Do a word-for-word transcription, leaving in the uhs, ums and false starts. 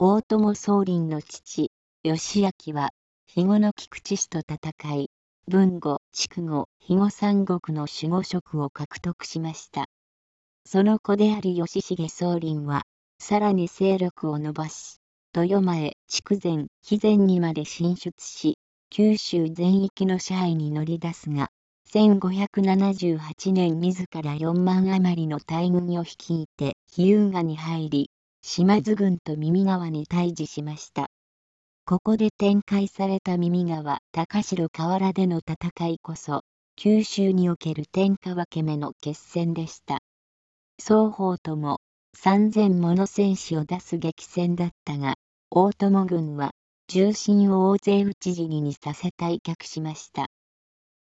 大友宗麟の父、義昭は、肥後の菊池氏と戦い、豊後、筑後、肥後三国の守護職を獲得しました。その子である義重宗麟は、さらに勢力を伸ばし、豊前、筑前、肥前にまで進出し、九州全域の支配に乗り出すが、せんごひゃくななじゅうはちねん自らよんまん余りの大軍を率いて日向に入り、島津軍と耳川に対峙しました。ここで展開された耳川高城河原での戦いこそ、九州における天下分け目の決戦でした。双方ともさんぜんもの戦士を出す激戦だったが、大友軍は重心を大勢討ち死ににさせ退却しました。